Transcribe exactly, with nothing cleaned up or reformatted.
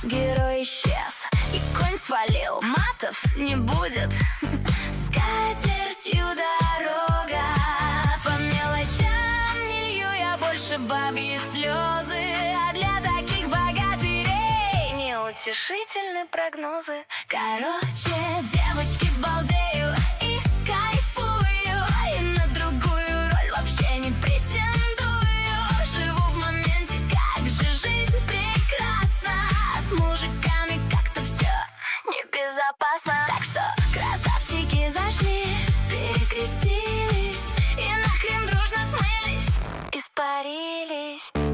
Герой исчез, и конь свалил, матов не будет. Скатертью дорога, по мелочам не лью я больше бабьи слезы. А для таких богатырей неутешительны прогнозы. Короче, девочки, балдею и кайфую, и на другую роль вообще не претендую. Живу в моменте, как же жизнь прекрасна. С мужиками как-то все небезопасно. Так что красавчики зашли, перекрестились и нахрен дружно смылись, испарились.